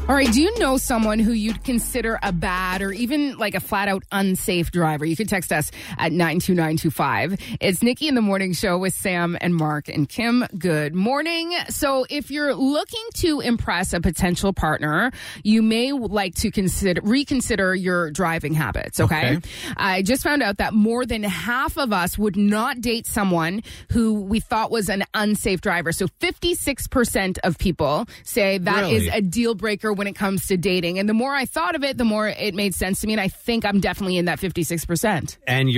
All right, do you know someone who you'd consider a bad or even like a flat out unsafe driver? You can text us at 92925. It's Nikki in the Morning Show with Sam and Mark and Kim. Good morning. So if you're looking to impress a potential partner, you may like to reconsider your driving habits, okay? I just found out that more than half of us would not date someone who we thought was an unsafe driver. So 56% of people say that is a deal breaker when it comes to dating. And the more I thought of it, the more it made sense to me. And I think I'm definitely in that 56%.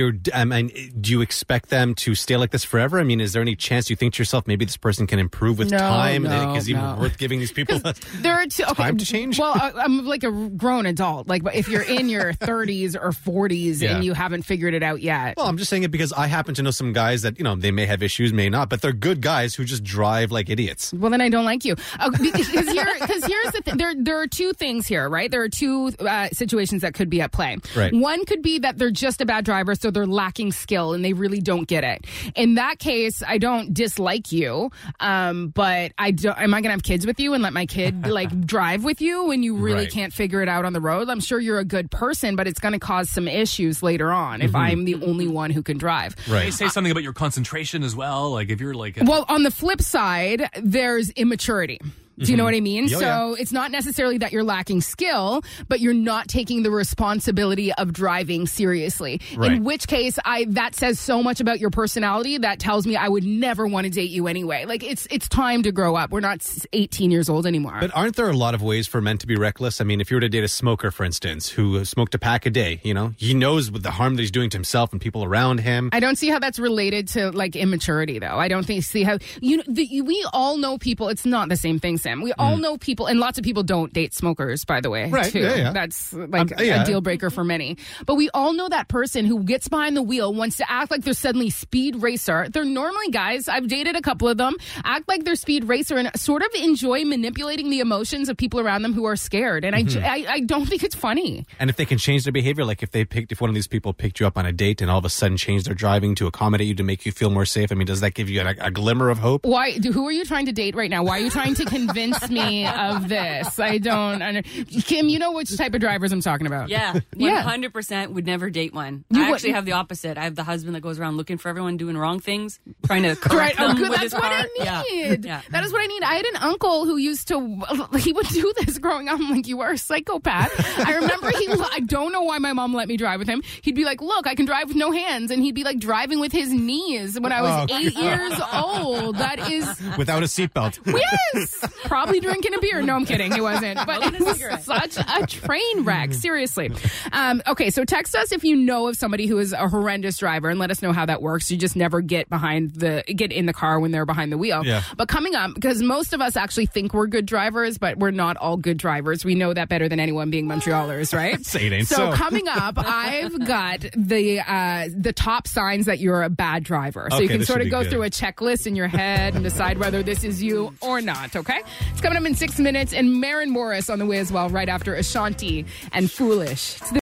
And do you expect them to stay like this forever? I mean, is there any chance you think to yourself, maybe this person can improve with time? And is it even worth giving these people time to change? Well, I'm like a grown adult. Like, if you're in your 30s or 40s and you haven't figured it out yet. Well, I'm just saying it because I happen to know some guys that, they may have issues, may not, but they're good guys who just drive like idiots. Well, then I don't like you. Because here's the thing. There are two things here, right? There are two situations that could be at play. Right. One could be that they're just a bad driver, so they're lacking skill and they really don't get it. In that case, I don't dislike you, but am I going to have kids with you and let my kid drive with you when you really can't figure it out on the road? I'm sure you're a good person, but it's going to cause some issues later on if I'm the only one who can drive. Right. They say something about your concentration as well. Like if you're well, on the flip side, there's immaturity. Do you know what I mean? It's not necessarily that you're lacking skill, but you're not taking the responsibility of driving seriously. Right. In which case, that says so much about your personality that tells me I would never want to date you anyway. Like, it's time to grow up. We're not 18 years old anymore. But aren't there a lot of ways for men to be reckless? I mean, if you were to date a smoker, for instance, who smoked a pack a day, he knows the harm that he's doing to himself and people around him. I don't see how that's related to immaturity, though. I don't see how we all know people. It's not the same thing. We all know people, and lots of people don't date smokers, by the way, right, too. Yeah. That's a deal breaker for many. But we all know that person who gets behind the wheel, wants to act like they're suddenly speed racer. They're normally guys, I've dated a couple of them, act like they're speed racer and sort of enjoy manipulating the emotions of people around them who are scared. And I don't think it's funny. And if they can change their behavior, like if one of these people picked you up on a date and all of a sudden changed their driving to accommodate you to make you feel more safe, I mean, does that give you a glimmer of hope? Why? Who are you trying to date right now? Why are you trying to convince me of this? I don't Kim, you know which type of drivers I'm talking about. Yeah, 100% would never date one. I actually have the opposite. I have the husband that goes around looking for everyone doing wrong things, trying to correct them with his car. That's what I need. Yeah. That is what I need. I had an uncle who he would do this growing up. I'm like, you are a psychopath. I remember I don't know why my mom let me drive with him. He'd be like, look, I can drive with no hands. And he'd be driving with his knees when I was 8 years old. That is... Without a seatbelt. Yes! Probably drinking a beer. No, I'm kidding. He wasn't. But it was such a train wreck. Seriously. Okay, so text us if you know of somebody who is a horrendous driver and let us know how that works. You just never get in the car when they're behind the wheel. Yeah. But coming up, because most of us actually think we're good drivers, but we're not all good drivers. We know that better than anyone, being Montrealers, right? Say it ain't so. Coming up, I've got the top signs that you're a bad driver. So you can sort of go through a checklist in your head and decide whether this is you or not, okay? It's coming up in 6 minutes, and Maren Morris on the way as well, right after Ashanti and Foolish.